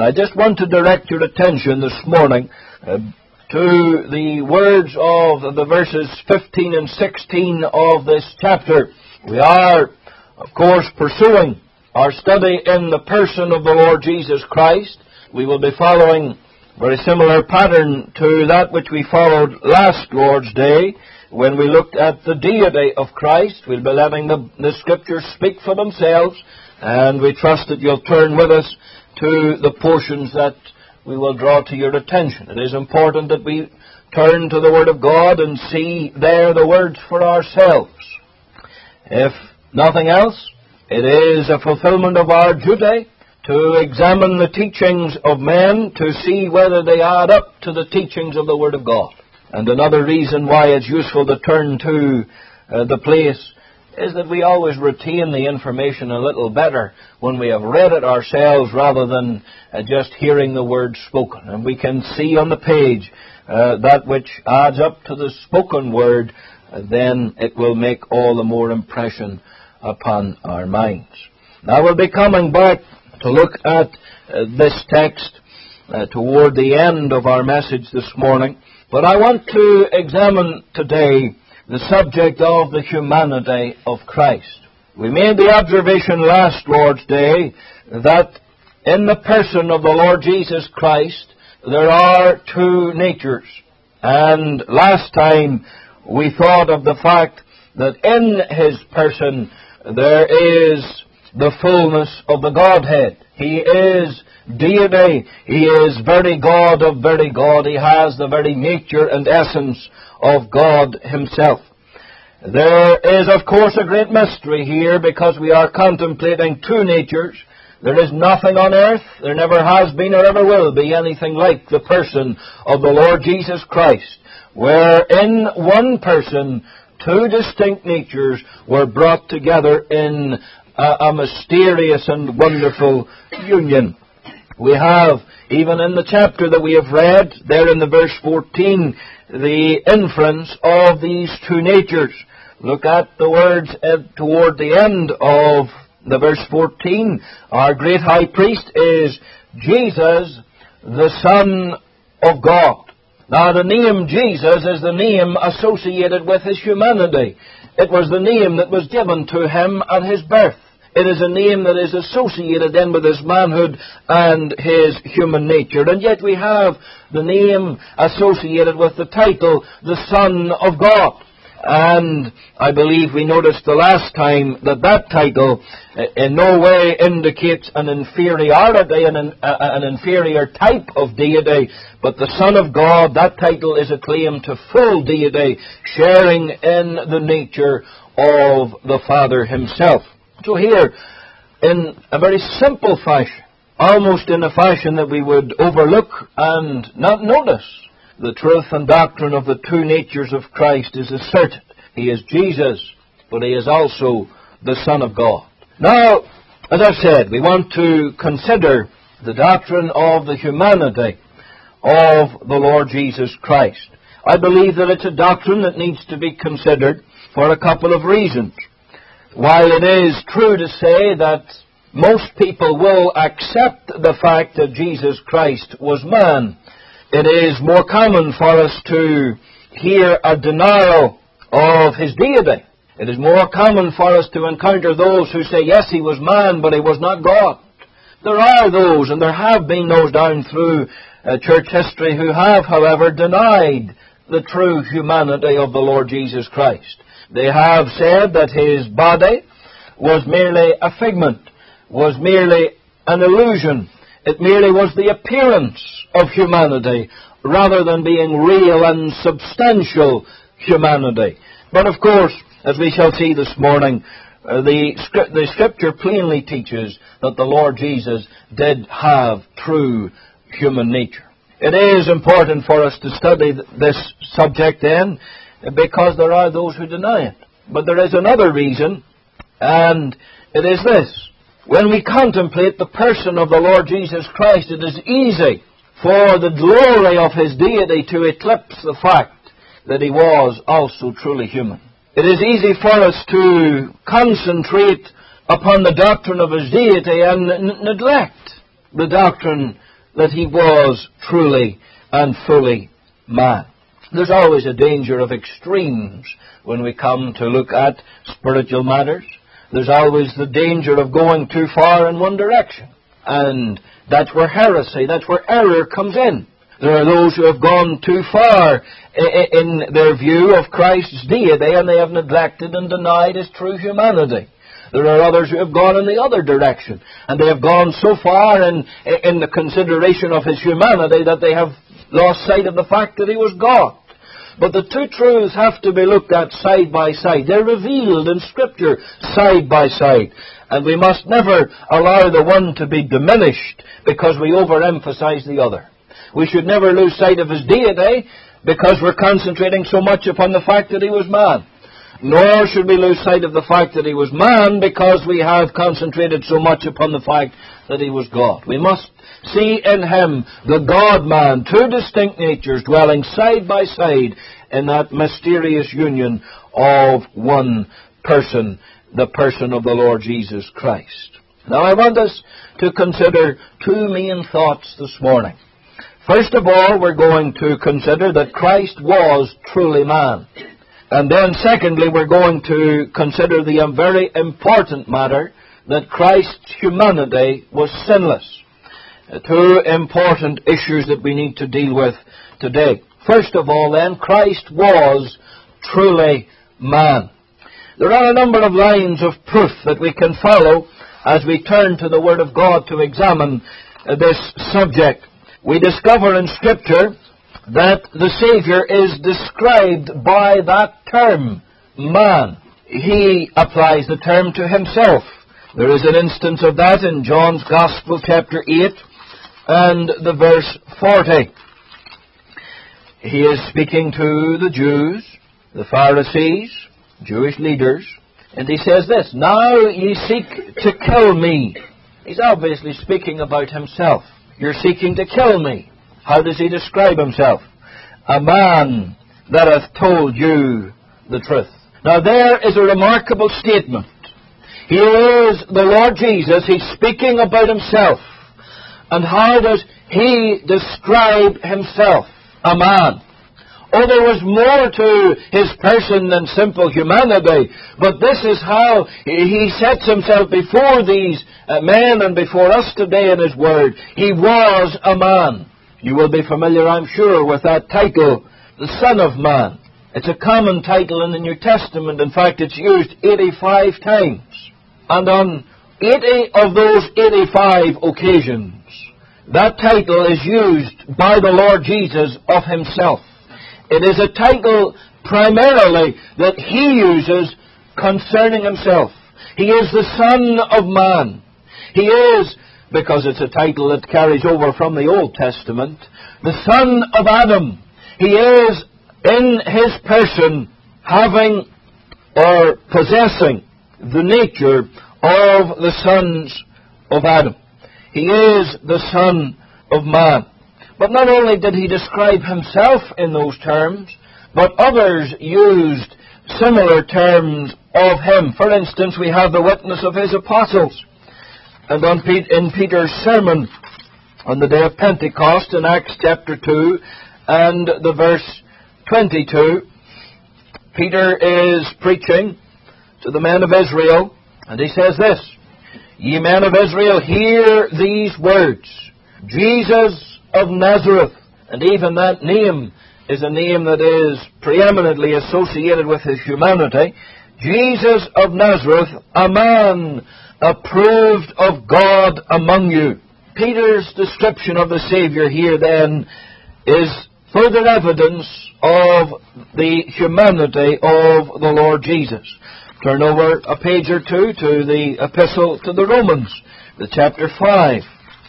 I just want to direct your attention this morning to the words of the verses 15 and 16 of this chapter. We are, of course, pursuing our study in the person of the Lord Jesus Christ. We will be following a very similar pattern to that which we followed last Lord's Day when we looked at the deity of Christ. We'll be letting the Scriptures speak for themselves, and we trust that you'll turn with us to the portions that we will draw to your attention. It is important that we turn to the Word of God and see there the words for ourselves. If nothing else, it is a fulfillment of our duty to examine the teachings of men to see whether they add up to the teachings of the Word of God. And another reason why it's useful to turn to the place is that we always retain the information a little better when we have read it ourselves rather than just hearing the words spoken. And we can see on the page that which adds up to the spoken word, then it will make all the more impression upon our minds. Now we'll be coming back to look at this text toward the end of our message this morning. But I want to examine today the subject of the humanity of Christ. We made the observation last Lord's Day that in the person of the Lord Jesus Christ there are two natures. And last time we thought of the fact that in His person there is the fullness of the Godhead. He is deity. He is very God of very God. He has the very nature and essence of God Himself. There is, of course, a great mystery here because we are contemplating two natures. There is nothing on earth, there never has been or ever will be anything like the person of the Lord Jesus Christ, where in one person two distinct natures were brought together in a mysterious and wonderful union. We have, even in the chapter that we have read, there in the verse 14, the inference of these two natures. Look at the words toward the end of the verse 14. Our great high priest is Jesus, the Son of God. Now the name Jesus is the name associated with His humanity. It was the name that was given to Him at His birth. It is a name that is associated then with His manhood and His human nature. And yet we have the name associated with the title, the Son of God. And I believe we noticed the last time that that title in no way indicates an inferiority, an inferior type of deity, but the Son of God, that title is a claim to full deity, sharing in the nature of the Father Himself. So here, in a very simple fashion, almost in a fashion that we would overlook and not notice, the truth and doctrine of the two natures of Christ is asserted. He is Jesus, but He is also the Son of God. Now, as I've said, we want to consider the doctrine of the humanity of the Lord Jesus Christ. I believe that it's a doctrine that needs to be considered for a couple of reasons. While it is true to say that most people will accept the fact that Jesus Christ was man, it is more common for us to hear a denial of His deity. It is more common for us to encounter those who say, yes, He was man, but He was not God. There are those, and there have been those down through church history who have, however, denied the true humanity of the Lord Jesus Christ. They have said that His body was merely a figment, was merely an illusion. It merely was the appearance of humanity rather than being real and substantial humanity. But of course, as we shall see this morning, the Scripture plainly teaches that the Lord Jesus did have true human nature. It is important for us to study this subject then, because there are those who deny it. But there is another reason, and it is this. When we contemplate the person of the Lord Jesus Christ, it is easy for the glory of His deity to eclipse the fact that He was also truly human. It is easy for us to concentrate upon the doctrine of His deity and neglect the doctrine that he was truly and fully man. There's always a danger of extremes when we come to look at spiritual matters. There's always the danger of going too far in one direction. And that's where heresy, that's where error comes in. There are those who have gone too far in their view of Christ's deity, and they have neglected and denied his true humanity. There are others who have gone in the other direction, and they have gone so far in the consideration of his humanity that they have lost sight of the fact that he was God. But the two truths have to be looked at side by side. They're revealed in Scripture side by side. And we must never allow the one to be diminished because we overemphasize the other. We should never lose sight of his deity because we're concentrating so much upon the fact that he was man. Nor should we lose sight of the fact that he was man because we have concentrated so much upon the fact that he was God. We must see in him the God-man, two distinct natures dwelling side by side in that mysterious union of one person, the person of the Lord Jesus Christ. Now I want us to consider two main thoughts this morning. First of all, we're going to consider that Christ was truly man. And then secondly, we're going to consider the very important matter that Christ's humanity was sinless. Two important issues that we need to deal with today. First of all, then, Christ was truly man. There are a number of lines of proof that we can follow as we turn to the Word of God to examine this subject. We discover in Scripture that the Savior is described by that term, man. He applies the term to himself. There is an instance of that in John's Gospel, chapter 8, and the verse 40. He is speaking to the Jews, the Pharisees, Jewish leaders, and he says this, "Now ye seek to kill me." He's obviously speaking about himself. You're seeking to kill me. How does he describe himself? A man that hath told you the truth. Now there is a remarkable statement. Here is the Lord Jesus. He's speaking about himself. And how does he describe himself? A man. Oh, there was more to his person than simple humanity. But this is how he sets himself before these men and before us today in his word. He was a man. You will be familiar, I'm sure, with that title, the Son of Man. It's a common title in the New Testament. In fact, it's used 85 times. And on 80 of those 85 occasions, that title is used by the Lord Jesus of himself. It is a title primarily that he uses concerning himself. He is the Son of Man. He is, because it's a title that carries over from the Old Testament, the Son of Adam. He is, in his person, having or possessing the nature of the sons of Adam. He is the Son of Man. But not only did he describe himself in those terms, but others used similar terms of him. For instance, we have the witness of his apostles. And in Peter's sermon on the day of Pentecost in Acts chapter 2 and the verse 22, Peter is preaching to the men of Israel, and he says this, "Ye men of Israel, hear these words, Jesus of Nazareth." And even that name is a name that is preeminently associated with his humanity. Jesus of Nazareth, a man approved of God among you. Peter's description of the Savior here then is further evidence of the humanity of the Lord Jesus. Turn over a page or two to the Epistle to the Romans, the chapter 5.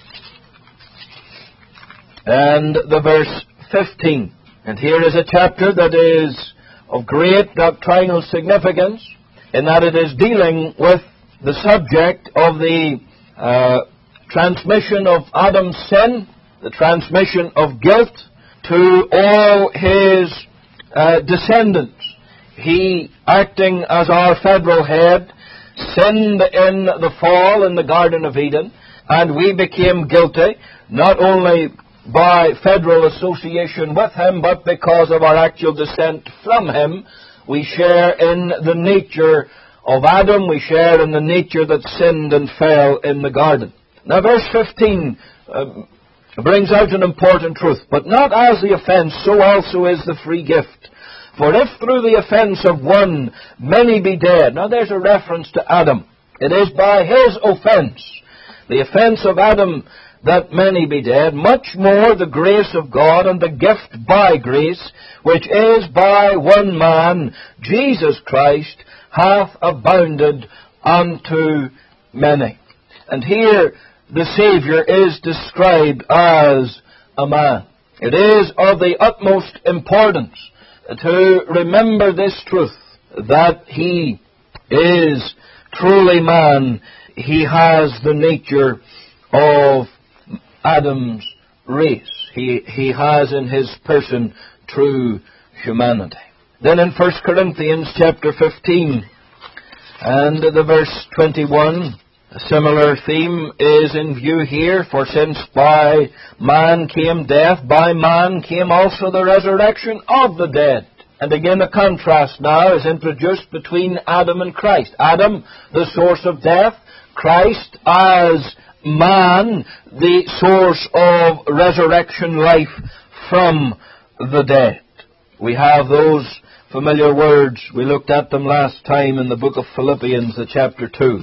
And the verse 15. And here is a chapter that is of great doctrinal significance in that it is dealing with the subject of the transmission of Adam's sin, the transmission of guilt to all his descendants. He, acting as our federal head, sinned in the fall in the Garden of Eden. And we became guilty, not only by federal association with him, but because of our actual descent from him. We share in the nature of Adam. We share in the nature that sinned and fell in the garden. Now, verse 15 brings out an important truth. But not as the offense, so also is the free gift. For if through the offense of one many be dead. Now, there's a reference to Adam. It is by his offense, the offense of Adam, that many be dead, much more the grace of God and the gift by grace, which is by one man, Jesus Christ, hath abounded unto many. And here the Saviour is described as a man. It is of the utmost importance to remember this truth, that he is truly man. He has the nature of Adam's race. He has in his person true humanity. Then in 1 Corinthians chapter 15 and the verse 21, a similar theme is in view here. For since by man came death, by man came also the resurrection of the dead. And again a contrast now is introduced between Adam and Christ. Adam, the source of death. Christ as man, the source of resurrection life from the dead. We have those familiar words. We looked at them last time in the book of Philippians, the chapter 2.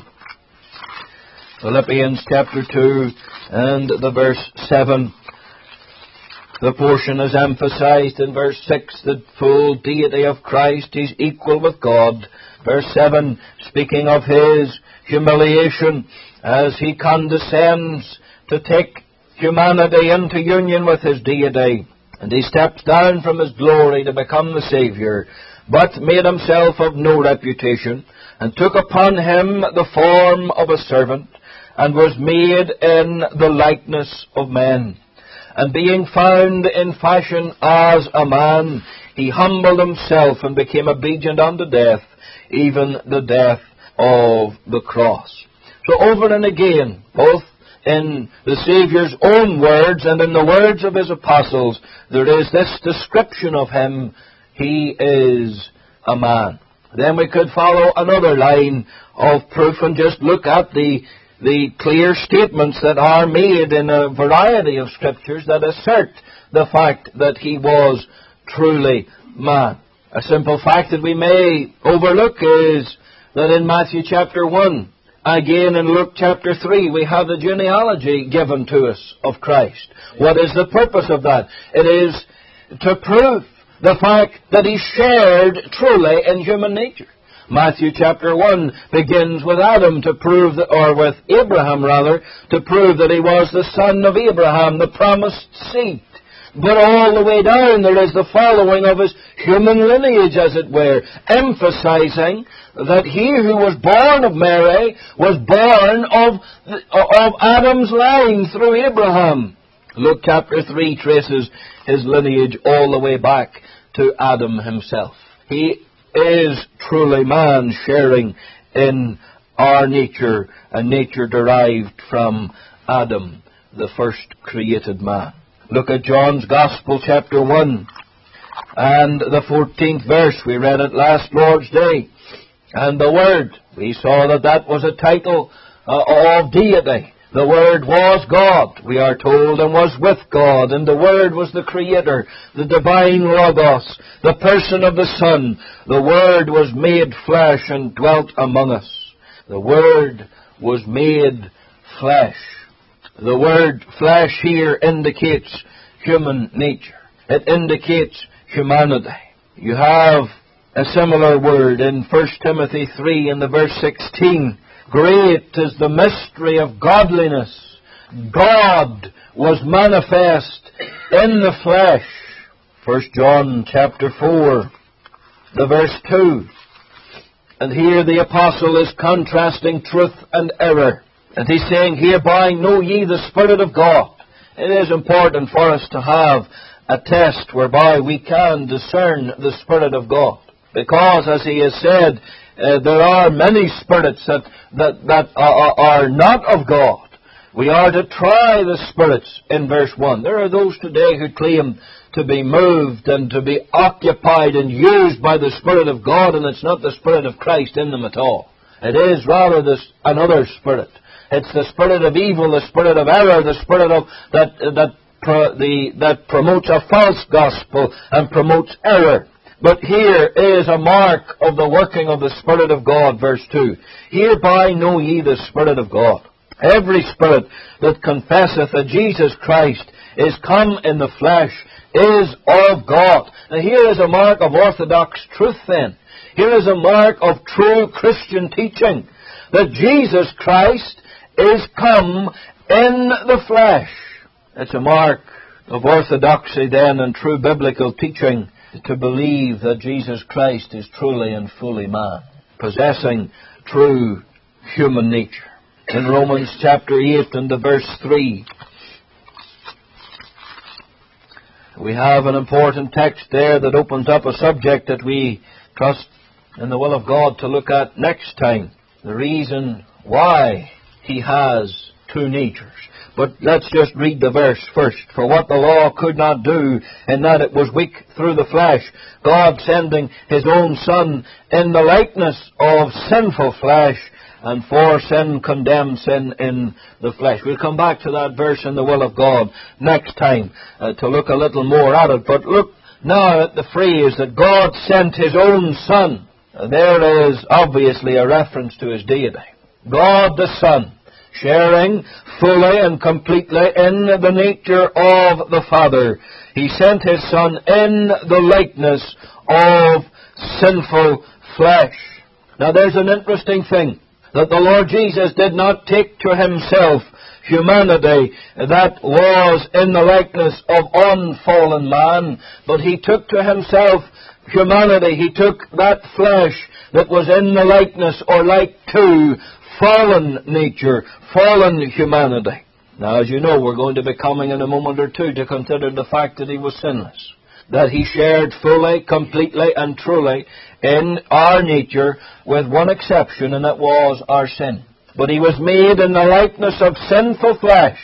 Philippians chapter 2 and the verse 7. The portion is emphasized in verse 6, the full deity of Christ. He's equal with God. Verse 7, speaking of his humiliation as he condescends to take humanity into union with his deity. And he steps down from his glory to become the Saviour, but made himself of no reputation, and took upon him the form of a servant, and was made in the likeness of men. And being found in fashion as a man, he humbled himself and became obedient unto death, even the death of the cross. So over and again, both in the Saviour's own words and in the words of his apostles, there is this description of him: he is a man. Then we could follow another line of proof and just look at the clear statements that are made in a variety of scriptures that assert the fact that he was truly man. A simple fact that we may overlook is that in Matthew chapter 1, again in Luke chapter 3, we have the genealogy given to us of Christ. What is the purpose of that? It is to prove the fact that he shared truly in human nature. Matthew chapter 1 begins with Adam to prove that, or with Abraham rather, to prove that he was the son of Abraham, the promised seed. But all the way down there is the following of his human lineage, as it were, emphasizing that he who was born of Mary was born of Adam's line through Abraham. Luke chapter 3 traces his lineage all the way back to Adam himself. He is truly man, sharing in our nature, a nature derived from Adam, the first created man. Look at John's Gospel, chapter 1, and the 14th verse. We read it last Lord's Day. And the Word, we saw that was a title of deity. The Word was God, we are told, and was with God. And the Word was the Creator, the divine Logos, the person of the Son. The Word was made flesh and dwelt among us. The Word was made flesh. The word flesh here indicates human nature. It indicates humanity. You have a similar word in 1 Timothy 3 in the verse 16. Great is the mystery of godliness. God was manifest in the flesh. 1 John chapter 4, the verse 2. And here the apostle is contrasting truth and error. And he's saying, hereby know ye the Spirit of God. It is important for us to have a test whereby we can discern the Spirit of God. Because, as he has said, there are many spirits that are not of God. We are to try the spirits in verse 1. There are those today who claim to be moved and to be occupied and used by the Spirit of God, and it's not the Spirit of Christ in them at all. It is rather another spirit. It's the spirit of evil, the spirit of error, the spirit of that promotes a false gospel and promotes error. But here is a mark of the working of the Spirit of God, verse 2. Hereby know ye the Spirit of God. Every spirit that confesseth that Jesus Christ is come in the flesh is of God. Now here is a mark of orthodox truth then. Here is a mark of true Christian teaching, that Jesus Christ is come in the flesh. It's a mark of orthodoxy then and true biblical teaching to believe that Jesus Christ is truly and fully man, possessing true human nature. In Romans chapter 8 and the verse 3, we have an important text there that opens up a subject that we trust in the will of God to look at next time. The reason why He has two natures. But let's just read the verse first. For what the law could not do, in that it was weak through the flesh, God sending His own Son in the likeness of sinful flesh, and for sin condemned sin in the flesh. We'll come back to that verse in the will of God next time to look a little more at it. But look now at the phrase that God sent His own Son. There is obviously a reference to His deity. God the Son, sharing fully and completely in the nature of the Father. He sent His Son in the likeness of sinful flesh. Now there's an interesting thing, that the Lord Jesus did not take to Himself humanity that was in the likeness of unfallen man, but He took to Himself humanity. He took that flesh that was in the likeness or like to fallen nature, fallen humanity. Now, as you know, we're going to be coming in a moment or two to consider the fact that He was sinless, that He shared fully, completely, and truly in our nature, with one exception, and that was our sin. But He was made in the likeness of sinful flesh.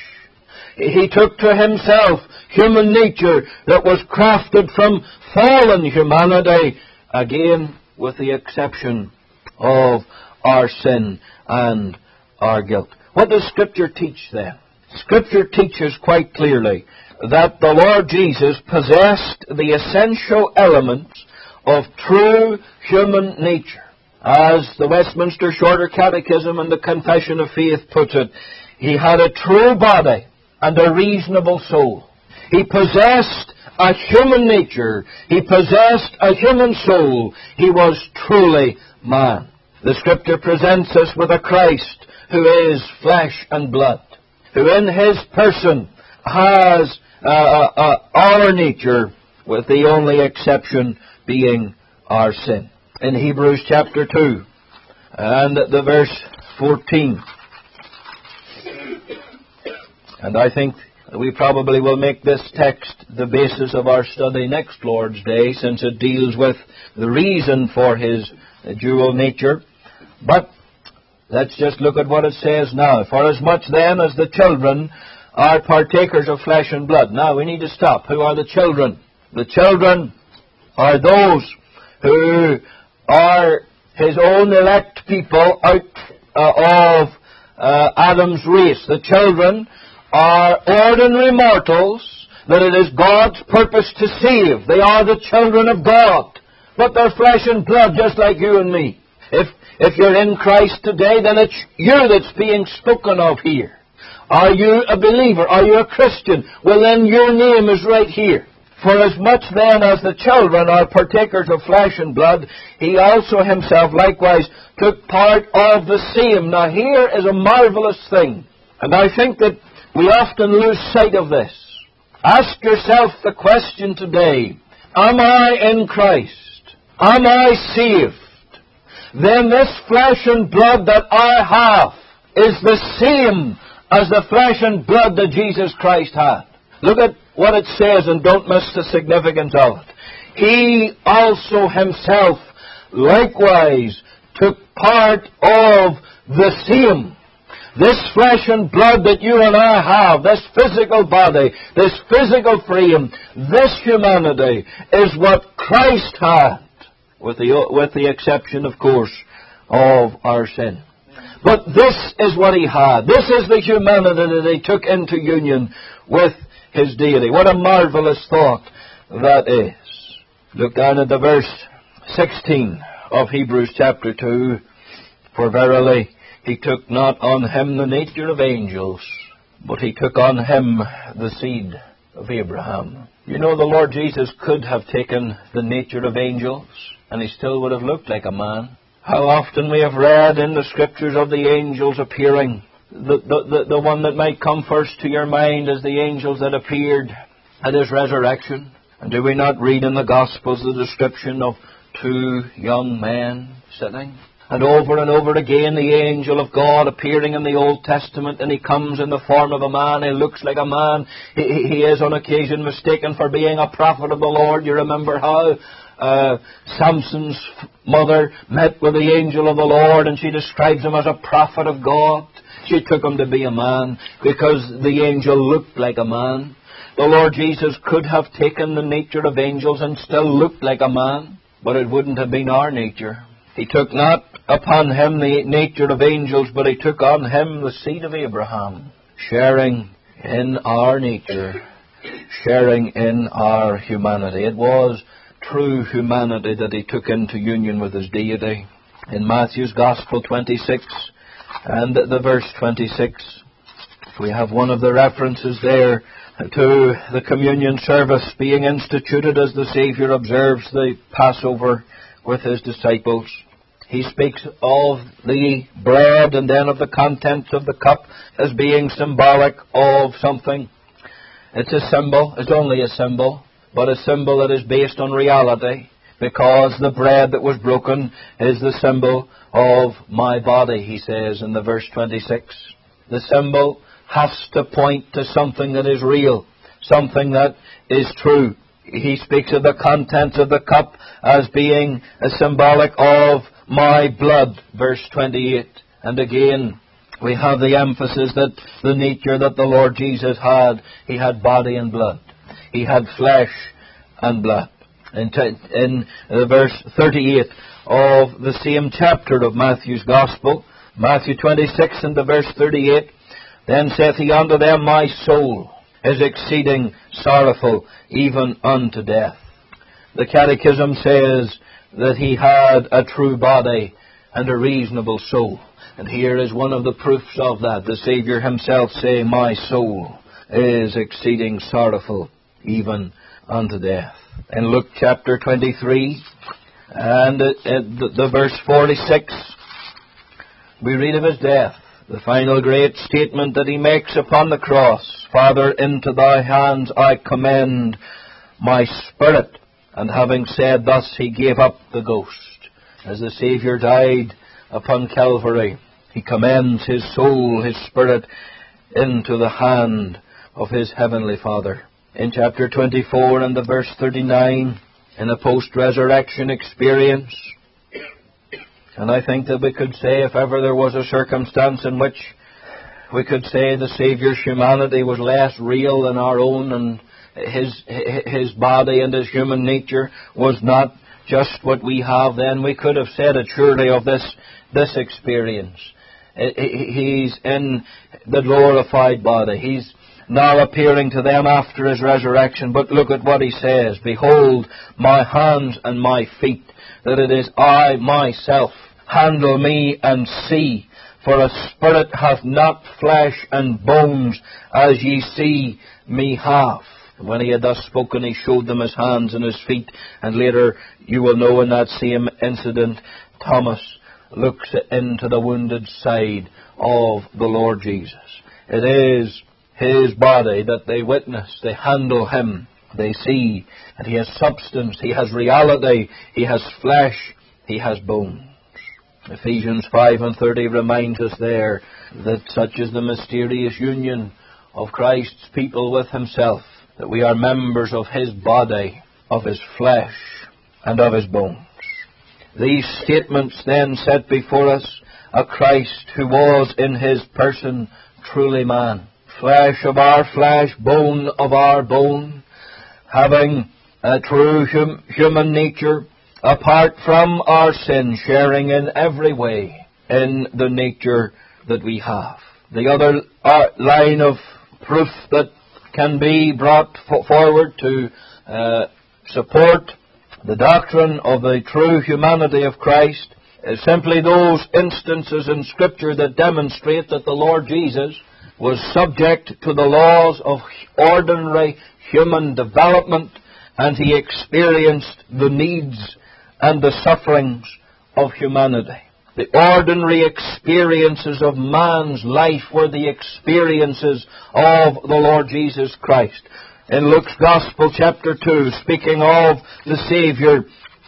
He took to Himself human nature that was crafted from fallen humanity, again with the exception of our sin and our guilt. What does Scripture teach then? Scripture teaches quite clearly that the Lord Jesus possessed the essential elements of true human nature. As the Westminster Shorter Catechism and the Confession of Faith puts it, He had a true body and a reasonable soul. He possessed a human nature. He possessed a human soul. He was truly man. The Scripture presents us with a Christ who is flesh and blood, who in His person has our nature, with the only exception being our sin. In Hebrews chapter 2 and the verse 14. And I think we probably will make this text the basis of our study next Lord's Day, since it deals with the reason for His dual nature. But let's just look at what it says now. For as much then as the children are partakers of flesh and blood. Now we need to stop. Who are the children? The children are those who are His own elect people out of Adam's race. The children are ordinary mortals that it is God's purpose to save. They are the children of God, but they're flesh and blood just like you and me. If you're in Christ today, then it's you that's being spoken of here. Are you a believer? Are you a Christian? Well, then your name is right here. For as much then as the children are partakers of flesh and blood, He also Himself likewise took part of the same. Now here is a marvelous thing, and I think that we often lose sight of this. Ask yourself the question today, am I in Christ? Am I saved? Then this flesh and blood that I have is the same as the flesh and blood that Jesus Christ had. Look at what it says, and don't miss the significance of it. He also Himself likewise took part of the same, This flesh and blood that you and I have, this physical body, this physical frame, this humanity is what Christ had, with the exception, of course, of our sin. But this is what He had. This is the humanity that He took into union with His deity. What a marvelous thought that is. Look down at the verse 16 of Hebrews chapter 2. For verily He took not on Him the nature of angels, but He took on Him the seed of Abraham. You know, the Lord Jesus could have taken the nature of angels, and He still would have looked like a man. How often we have read in the Scriptures of the angels appearing. The one that might come first to your mind is the angels that appeared at His resurrection. And do we not read in the Gospels the description of two young men sitting? And over again the angel of God appearing in the Old Testament, and He comes in the form of a man. He looks like a man. He is on occasion mistaken for being a prophet of the Lord. You remember how Samson's mother met with the angel of the Lord, and she describes him as a prophet of God. She took him to be a man because the angel looked like a man. The Lord Jesus could have taken the nature of angels and still looked like a man, but it wouldn't have been our nature. He took not upon Him the nature of angels, but He took on Him the seed of Abraham, sharing in our nature, sharing in our humanity. It was true humanity that He took into union with His deity. In Matthew's Gospel 26 and the verse 26, we have one of the references there to the communion service being instituted as the Saviour observes the Passover with His disciples. He speaks of the bread and then of the contents of the cup as being symbolic of something. It's a symbol. It's only a symbol, but a symbol that is based on reality, because the bread that was broken is the symbol of my body, he says in the verse 26. The symbol has to point to something that is real, something that is true. He speaks of the contents of the cup as being a symbolic of my blood, verse 28. And again, we have the emphasis that the nature that the Lord Jesus had, He had body and blood. He had flesh and blood. In verse 38 of the same chapter of Matthew's Gospel, Matthew 26 and the verse 38, then saith He unto them, my soul is exceeding sorrowful, even unto death. The Catechism says that He had a true body and a reasonable soul. And here is one of the proofs of that. The Saviour Himself saying, my soul is exceeding sorrowful, even unto death. In Luke chapter 23 and the verse 46, we read of His death. The final great statement that He makes upon the cross, Father, into Thy hands I commend my spirit. And having said thus, He gave up the ghost. As the Saviour died upon Calvary, He commends His soul, His spirit, into the hand of His heavenly Father. In chapter 24 and the verse 39, in a post-resurrection experience, and I think that we could say, if ever there was a circumstance in which we could say the Saviour's humanity was less real than our own, and His body and His human nature was not just what we have, then we could have said it surely of this experience. He's in the glorified body. He's now appearing to them after His resurrection. But look at what He says. Behold my hands and my feet, that it is I myself. Handle me and see, for a spirit hath not flesh and bones, as ye see me have. When He had thus spoken, He showed them His hands and His feet. And later, you will know in that same incident, Thomas looks into the wounded side of the Lord Jesus. It is His body that they witness. They handle Him. They see that He has substance. He has reality. He has flesh. He has bones. Ephesians 5:30 reminds us there that such is the mysterious union of Christ's people with Himself, that we are members of His body, of His flesh, and of His bones. These statements then set before us a Christ who was in his person truly man, flesh of our flesh, bone of our bone, having a true human nature, apart from our sin, sharing in every way in the nature that we have. The other line of proof that can be brought forward to support the doctrine of the true humanity of Christ is simply those instances in Scripture that demonstrate that the Lord Jesus was subject to the laws of ordinary human development, and he experienced the needs and the sufferings of humanity. The ordinary experiences of man's life were the experiences of the Lord Jesus Christ. In Luke's Gospel, chapter 2, speaking of the Savior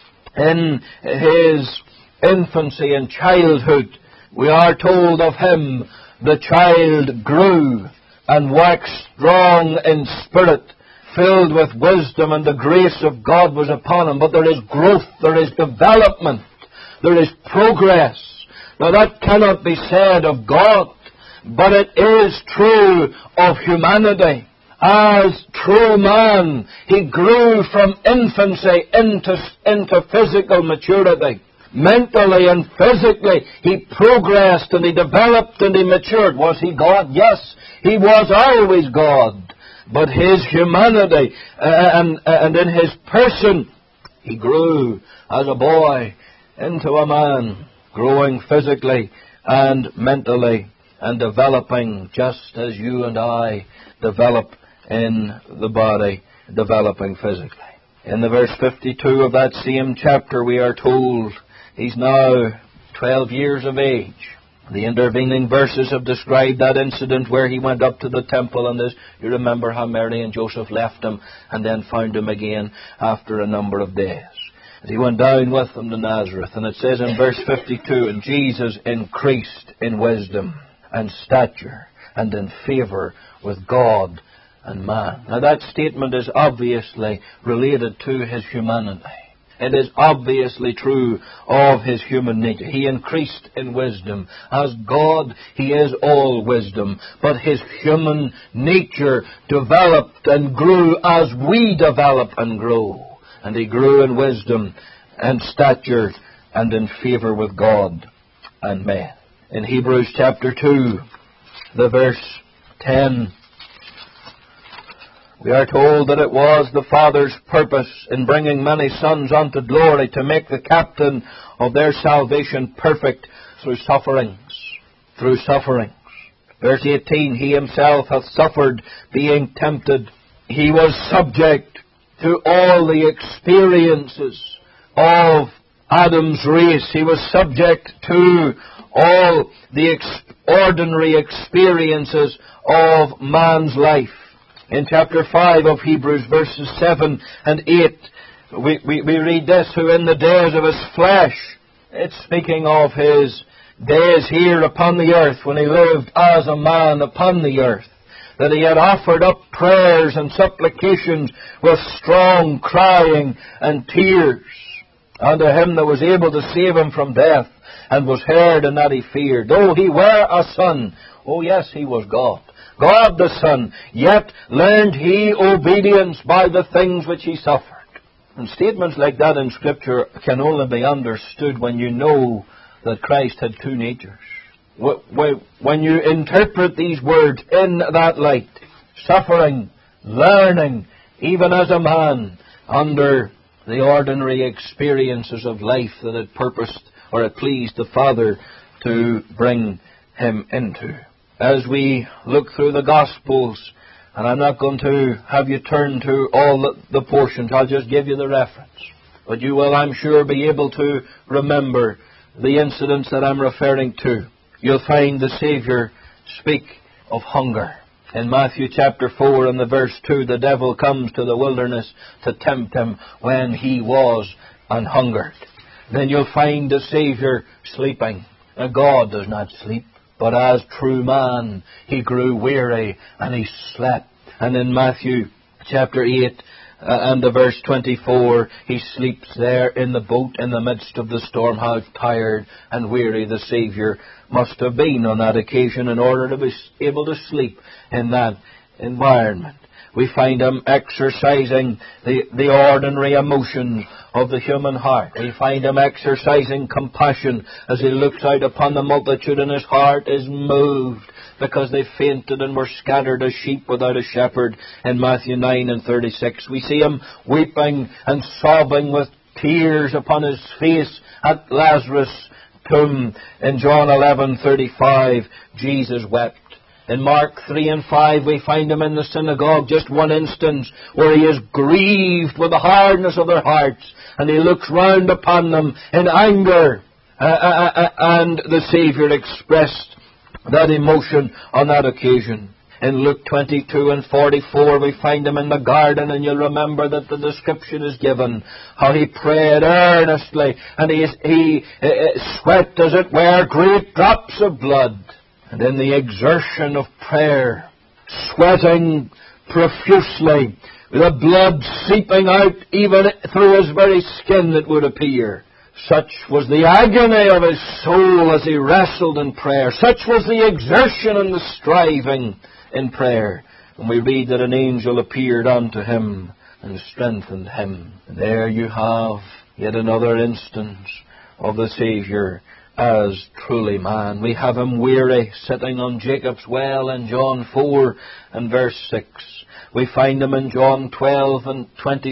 in his infancy and childhood, we are told of him, the child grew and waxed strong in spirit, filled with wisdom, and the grace of God was upon him. But there is growth, there is development, there is progress. Now that cannot be said of God, but it is true of humanity. As true man, he grew from infancy into physical maturity. Mentally and physically, he progressed and he developed and he matured. Was he God? Yes, he was always God. But his humanity and in his person, he grew as a boy into a man, growing physically and mentally and developing just as you and I develop in the body, developing physically. In the verse 52 of that same chapter, we are told he's now 12 years of age. The intervening verses have described that incident where he went up to the temple, and you remember how Mary and Joseph left him and then found him again after a number of days. He went down with them to Nazareth, and it says in verse 52, and Jesus increased in wisdom and stature and in favor with God and man. Now that statement is obviously related to his humanity. It is obviously true of his human nature. He increased in wisdom. As God, he is all wisdom. But his human nature developed and grew as we develop and grow. And he grew in wisdom and stature and in favor with God and men. In Hebrews chapter 2, the verse 10, we are told that it was the Father's purpose in bringing many sons unto glory to make the captain of their salvation perfect through sufferings. Through sufferings. Verse 18, he himself hath suffered being tempted. He was subject to all the experiences of Adam's race. He was subject to all the ordinary experiences of man's life. In chapter 5 of Hebrews, verses 7 and 8, we read this, who in the days of his flesh, it's speaking of his days here upon the earth, when he lived as a man upon the earth, that he had offered up prayers and supplications with strong crying and tears unto him that was able to save him from death, and was heard and that he feared. Though he were a son, oh yes, he was God. God the Son, yet learned he obedience by the things which he suffered. And statements like that in Scripture can only be understood when you know that Christ had two natures. When you interpret these words in that light, suffering, learning, even as a man, under the ordinary experiences of life that it purposed or it pleased the Father to bring him into. As we look through the Gospels, and I'm not going to have you turn to all the portions, I'll just give you the reference. But you will, I'm sure, be able to remember the incidents that I'm referring to. You'll find the Savior speak of hunger. In Matthew chapter 4 and the verse 2, the devil comes to the wilderness to tempt him when he was an hungered. Then you'll find the Savior sleeping. Now God does not sleep. But as true man, he grew weary and he slept. And in Matthew chapter 8 And the verse 24, he sleeps there in the boat in the midst of the storm. How tired and weary the Saviour must have been on that occasion in order to be able to sleep in that environment. We find him exercising the ordinary emotions of the human heart. We find him exercising compassion as he looks out upon the multitude, and his heart is moved because they fainted and were scattered as sheep without a shepherd in Matthew 9:36. We see him weeping and sobbing with tears upon his face at Lazarus' tomb. In John 11:35, Jesus wept. In Mark 3 and 5, we find him in the synagogue, just one instance, where he is grieved with the hardness of their hearts, and he looks round upon them in anger. And the Saviour expressed that emotion on that occasion. In Luke 22 and 44, we find him in the garden, and you'll remember that the description is given, how he prayed earnestly, and he sweat, as it were, great drops of blood. And in the exertion of prayer, sweating profusely, the blood seeping out even through his very skin, it would appear. Such was the agony of his soul as he wrestled in prayer. Such was the exertion and the striving in prayer. And we read that an angel appeared unto him and strengthened him. And there you have yet another instance of the Saviour as truly man. We have him weary, sitting on Jacob's well in John 4 and verse 6. We find him in John 12 and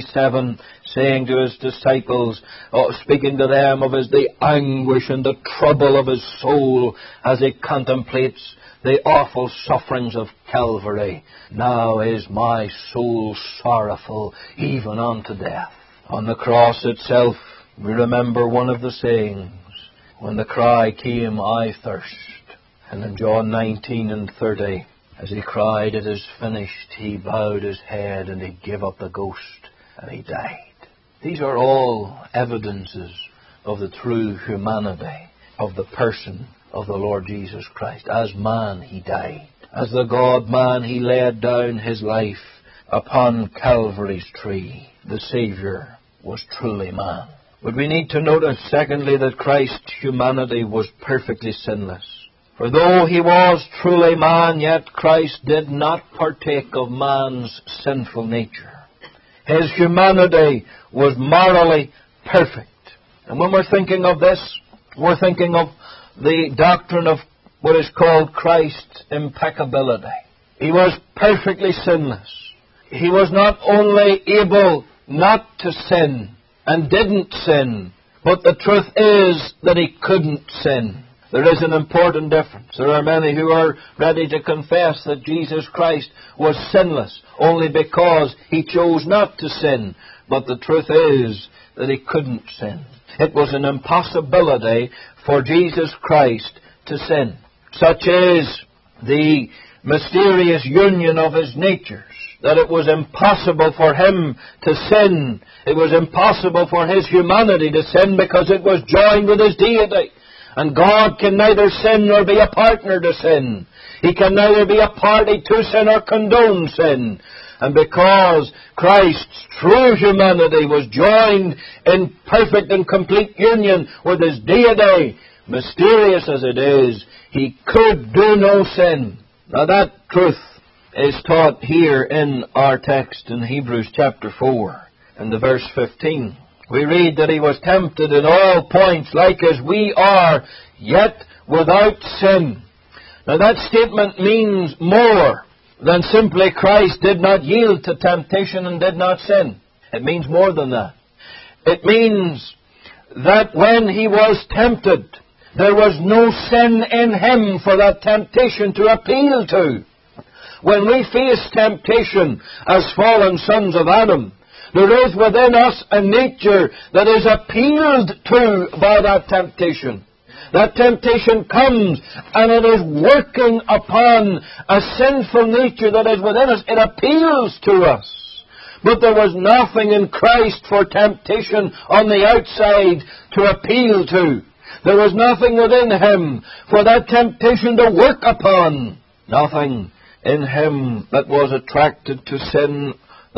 27, saying to his disciples, speaking to them of the anguish and the trouble of his soul as he contemplates the awful sufferings of Calvary. Now is my soul sorrowful, even unto death. On the cross itself, we remember one of the sayings, when the cry came, I thirst. And in John 19 and 30, as he cried, it is finished, he bowed his head and he gave up the ghost and he died. These are all evidences of the true humanity of the person of the Lord Jesus Christ. As man, he died. As the God-man, he laid down his life upon Calvary's tree. The Saviour was truly man. But we need to notice, secondly, that Christ's humanity was perfectly sinless. For though he was truly man, yet Christ did not partake of man's sinful nature. His humanity was morally perfect. And when we're thinking of this, we're thinking of the doctrine of what is called Christ's impeccability. He was perfectly sinless. He was not only able not to sin, and didn't sin, but the truth is that he couldn't sin. There is an important difference. There are many who are ready to confess that Jesus Christ was sinless only because he chose not to sin. But the truth is that he couldn't sin. It was an impossibility for Jesus Christ to sin. Such is the mysterious union of his natures, that it was impossible for him to sin. It was impossible for his humanity to sin because it was joined with his deity. And God can neither sin nor be a partner to sin. He can neither be a party to sin or condone sin. And because Christ's true humanity was joined in perfect and complete union with his deity, mysterious as it is, he could do no sin. Now that truth is taught here in our text in Hebrews chapter 4 and the verse 15. We read that he was tempted in all points like as we are, yet without sin. Now that statement means more than simply Christ did not yield to temptation and did not sin. It means more than that. It means that when he was tempted, there was no sin in him for that temptation to appeal to. When we face temptation as fallen sons of Adam, there is within us a nature that is appealed to by that temptation. That temptation comes and it is working upon a sinful nature that is within us. It appeals to us. But there was nothing in Christ for temptation on the outside to appeal to. There was nothing within him for that temptation to work upon. Nothing in him that was attracted to sin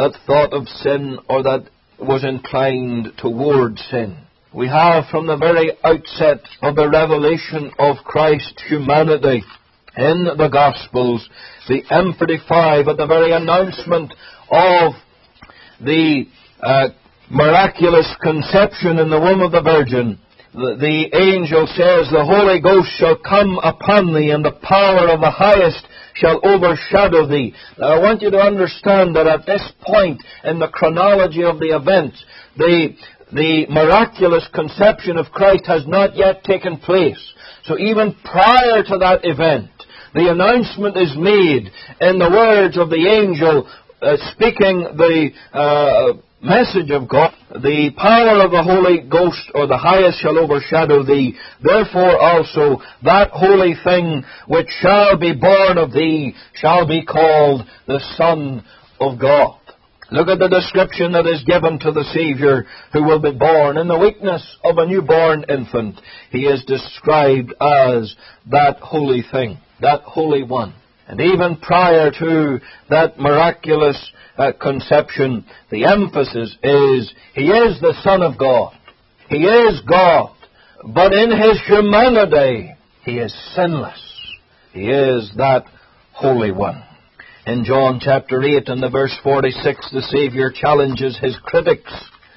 that thought of sin or that was inclined towards sin. We have from the very outset of the revelation of Christ's humanity in the Gospels, the M45 at the very announcement of the miraculous conception in the womb of the Virgin, the angel says, "The Holy Ghost shall come upon thee, and the power of the Highest shall overshadow thee." Now, I want you to understand that at this point in the chronology of the event, the miraculous conception of Christ has not yet taken place. So even prior to that event, the announcement is made in the words of the angel speaking the message of God. "The power of the Holy Ghost or the Highest shall overshadow thee. Therefore also that holy thing which shall be born of thee shall be called the Son of God." Look at the description that is given to the Savior who will be born. In the weakness of a newborn infant, He is described as that holy thing, that Holy One. And even prior to that miraculous conception, the emphasis is He is the Son of God. He is God. But in His humanity, He is sinless. He is that Holy One. In John chapter 8 and the verse 46, the Savior challenges His critics.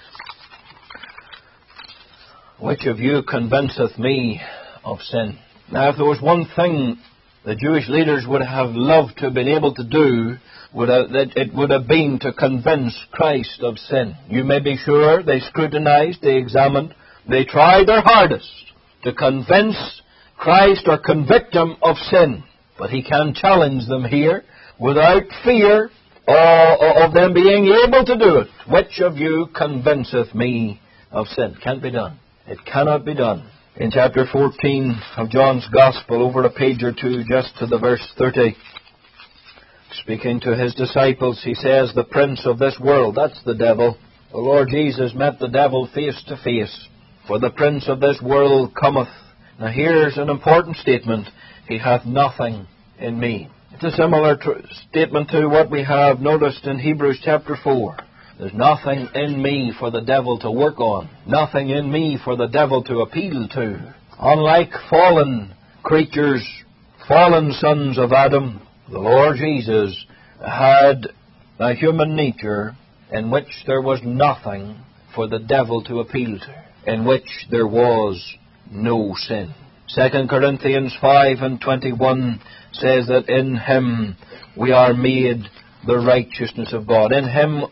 "Which of you convinceth me of sin?" Now, if there was one thing the Jewish leaders would have loved to have been able to do, it would have been to convince Christ of sin. You may be sure they scrutinized, they examined, they tried their hardest to convince Christ or convict Him of sin. But He can challenge them here without fear of them being able to do it. "Which of you convinceth me of sin?" Can't be done. It cannot be done. In chapter 14 of John's Gospel, over a page or two, just to the verse 30, speaking to His disciples, He says, "The prince of this world," that's the devil. The Lord Jesus met the devil face to face. "For the prince of this world cometh." Now here's an important statement. "He hath nothing in me." It's a similar statement to what we have noticed in Hebrews chapter 4. There's nothing in me for the devil to work on. Nothing in me for the devil to appeal to. Unlike fallen creatures, fallen sons of Adam, the Lord Jesus had a human nature in which there was nothing for the devil to appeal to, in which there was no sin. 2 Corinthians 5 and 21 says that in Him we are made the righteousness of God. In Him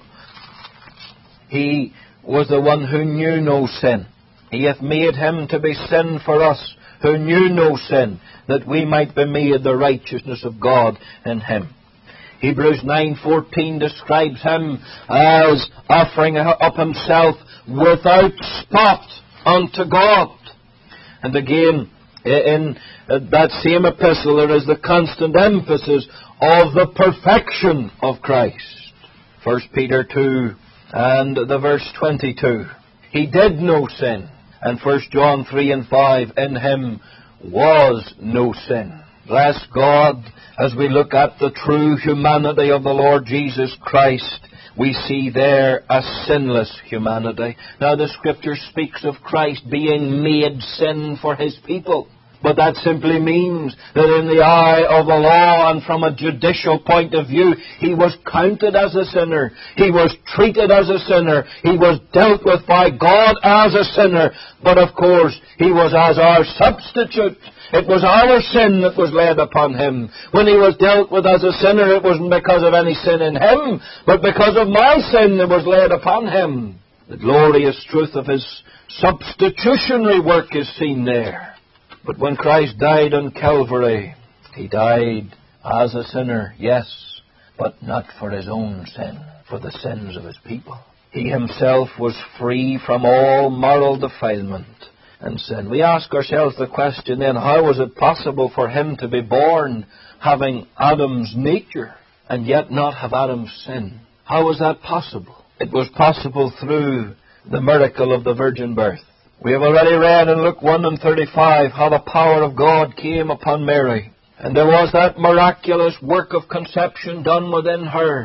He was the one who knew no sin. He hath made Him to be sin for us who knew no sin, that we might be made the righteousness of God in Him. Hebrews 9:14 describes Him as offering up Himself without spot unto God. And again, in that same epistle, there is the constant emphasis of the perfection of Christ. 1 Peter 2 and the verse 22. He did no sin. And 1 John 3 and 5, in Him was no sin. Bless God, as we look at the true humanity of the Lord Jesus Christ, we see there a sinless humanity. Now the Scripture speaks of Christ being made sin for His people. But that simply means that in the eye of the law and from a judicial point of view, He was counted as a sinner. He was treated as a sinner. He was dealt with by God as a sinner. But of course, He was as our substitute. It was our sin that was laid upon Him. When He was dealt with as a sinner, it wasn't because of any sin in Him, but because of my sin that was laid upon Him. The glorious truth of His substitutionary work is seen there. But when Christ died on Calvary, He died as a sinner, yes, but not for His own sin, for the sins of His people. He Himself was free from all moral defilement and sin. We ask ourselves the question then, how was it possible for Him to be born having Adam's nature and yet not have Adam's sin? How was that possible? It was possible through the miracle of the virgin birth. We have already read in Luke 1 and 35 how the power of God came upon Mary. And there was that miraculous work of conception done within her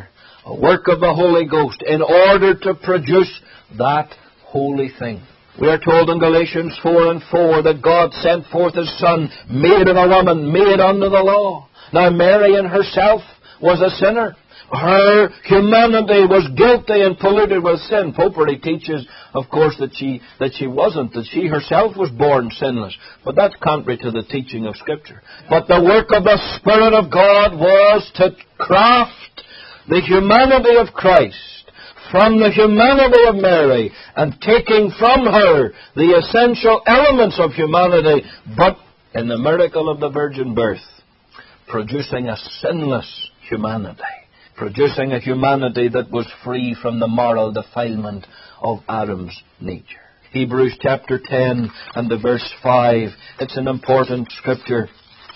a work of the Holy Ghost in order to produce that holy thing. We are told in Galatians 4:4 that God sent forth His Son, made of a woman, made under the law. Now Mary in herself was a sinner. Her humanity was guilty and polluted with sin. Popery teaches, of course, that she wasn't, that she herself was born sinless. But that's contrary to the teaching of Scripture. But the work of the Spirit of God was to craft the humanity of Christ from the humanity of Mary, and taking from her the essential elements of humanity, but in the miracle of the virgin birth, producing a sinless humanity, producing a humanity that was free from the moral defilement of Adam's nature. Hebrews chapter 10 and the verse 5, it's an important scripture,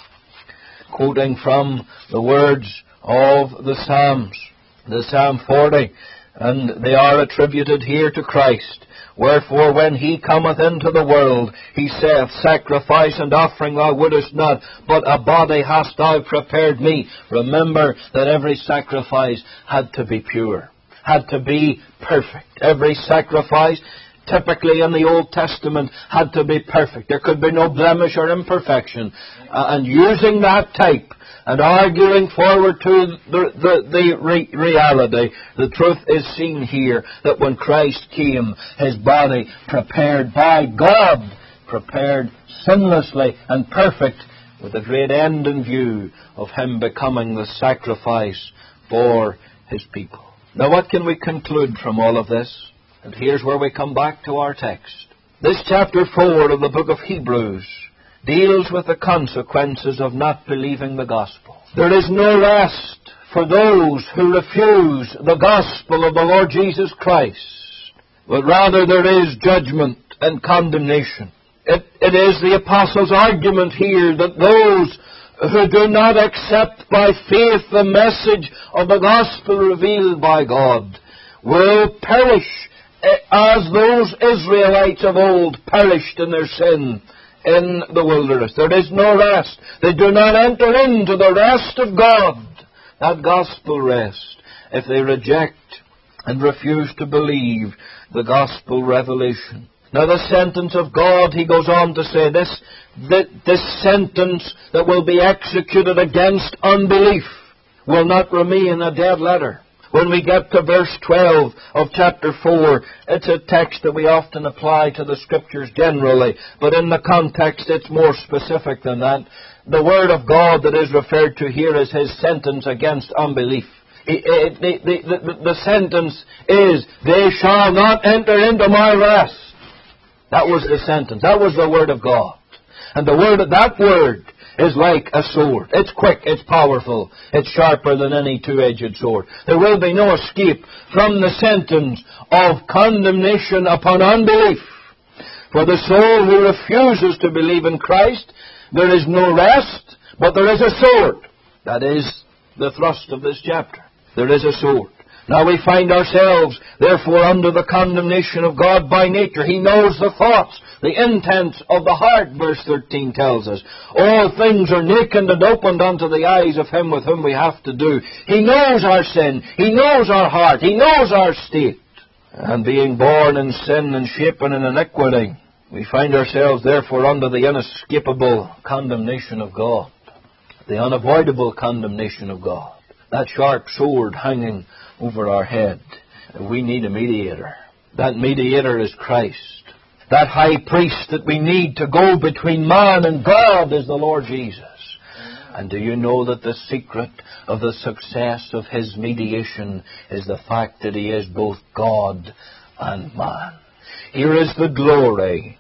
quoting from the words of the Psalms, the Psalm 40, and they are attributed here to Christ. Wherefore, when He cometh into the world, He saith, Sacrifice and offering thou wouldest not, but a body hast thou prepared me. Remember that every sacrifice had to be pure, had to be perfect. Every sacrifice, typically in the Old Testament, had to be perfect. There could be no blemish or imperfection. And using that type, and arguing forward to the reality, the truth is seen here that when Christ came, His body prepared by God, prepared sinlessly and perfect, with a great end in view of Him becoming the sacrifice for His people. Now what can we conclude from all of this? And here's where we come back to our text. This chapter 4 of the book of Hebrews deals with the consequences of not believing the gospel. There is no rest for those who refuse the gospel of the Lord Jesus Christ, but rather there is judgment and condemnation. It is the apostle's argument here that those who do not accept by faith the message of the gospel revealed by God will perish as those Israelites of old perished in their sin in the wilderness. There is no rest. They do not enter into the rest of God, that gospel rest, if they reject and refuse to believe the gospel revelation. Now the sentence of God, he goes on to say, this sentence that will be executed against unbelief will not remain a dead letter. When we get to verse 12 of chapter 4, it's a text that we often apply to the Scriptures generally, but in the context it's more specific than that. The Word of God that is referred to here is His sentence against unbelief. The sentence is, they shall not enter into my rest. That was the sentence. That was the Word of God. And that Word is like a sword. It's quick, it's powerful, it's sharper than any two-edged sword. There will be no escape from the sentence of condemnation upon unbelief. For the soul who refuses to believe in Christ, there is no rest, but there is a sword. That is the thrust of this chapter. There is a sword. Now we find ourselves, therefore, under the condemnation of God by nature. He knows the thoughts, the intents of the heart, verse 13 tells us. All things are naked and opened unto the eyes of Him with whom we have to do. He knows our sin. He knows our heart. He knows our state. And being born in sin and shapen in iniquity, we find ourselves, therefore, under the inescapable condemnation of God. The unavoidable condemnation of God. That sharp sword hanging over our head. We need a mediator. That mediator is Christ. That high priest that we need to go between man and God is the Lord Jesus. And do you know that the secret of the success of His mediation is the fact that He is both God and man? Here is the glory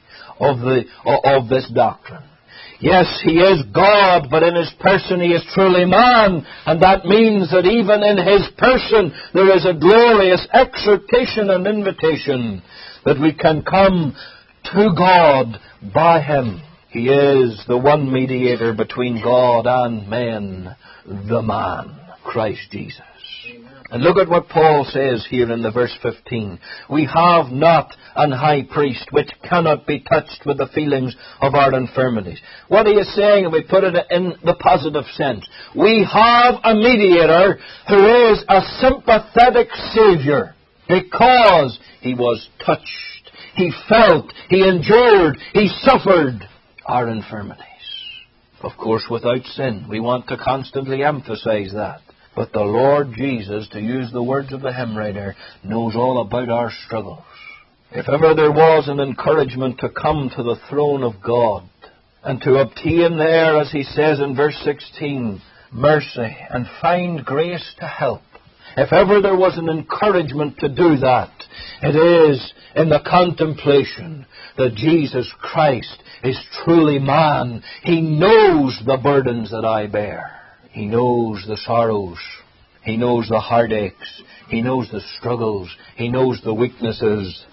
of this doctrine. Yes, He is God, but in His person He is truly man. And that means that even in His person there is a glorious exhortation and invitation that we can come to God by Him. He is the one mediator between God and men, the man, Christ Jesus. And look at what Paul says here in the verse 15. We have not an high priest which cannot be touched with the feelings of our infirmities. What are you saying if we put it in the positive sense? We have a mediator who is a sympathetic Savior because he was touched, he felt, he endured, he suffered our infirmities. Of course, without sin. We want to constantly emphasize that. But the Lord Jesus, to use the words of the hymn writer, knows all about our struggles. If ever there was an encouragement to come to the throne of God and to obtain there, as he says in verse 16, mercy and find grace to help. If ever there was an encouragement to do that, it is in the contemplation that Jesus Christ is truly man. He knows the burdens that I bear. He knows the sorrows. He knows the heartaches. He knows the struggles. He knows the weaknesses.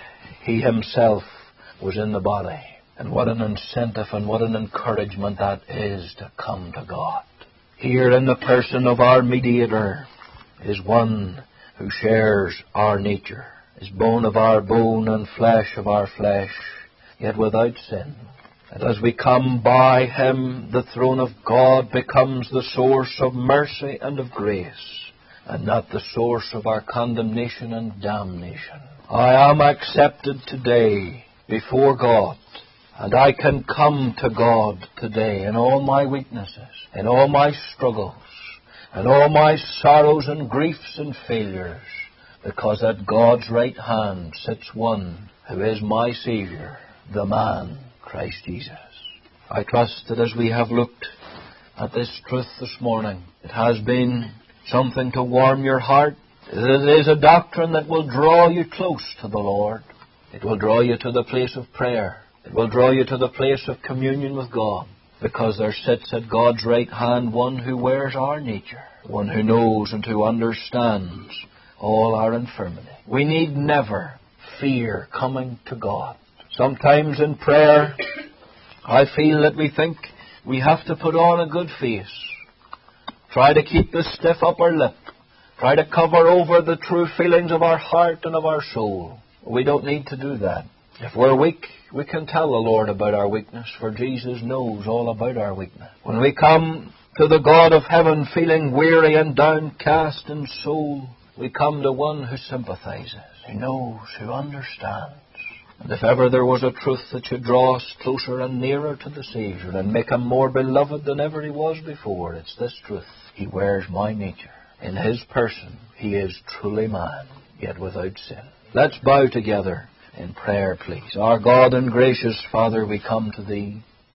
He himself was in the body. And what an incentive and what an encouragement that is to come to God. Here in the person of our mediator is one who shares our nature, is bone of our bone and flesh of our flesh, yet without sin. And as we come by him, the throne of God becomes the source of mercy and of grace, and not the source of our condemnation and damnation. I am accepted today before God, and I can come to God today in all my weaknesses, in all my struggles, in all my sorrows and griefs and failures, because at God's right hand sits one who is my Saviour, the man, Christ Jesus. I trust that as we have looked at this truth this morning, it has been something to warm your heart. It is a doctrine that will draw you close to the Lord. It will draw you to the place of prayer. It will draw you to the place of communion with God, because there sits at God's right hand one who wears our nature, one who knows and who understands all our infirmity. We need never fear coming to God. Sometimes in prayer, I feel that we think we have to put on a good face, try to keep the stiff upper lip, try to cover over the true feelings of our heart and of our soul. We don't need to do that. If we're weak, we can tell the Lord about our weakness, for Jesus knows all about our weakness. When we come to the God of heaven feeling weary and downcast in soul, we come to one who sympathizes, who knows, who understands. And if ever there was a truth that should draw us closer and nearer to the Saviour and make him more beloved than ever he was before, it's this truth. He wears my nature. In his person, he is truly man, yet without sin. Let's bow together in prayer, please. Our God and gracious Father, we come to thee.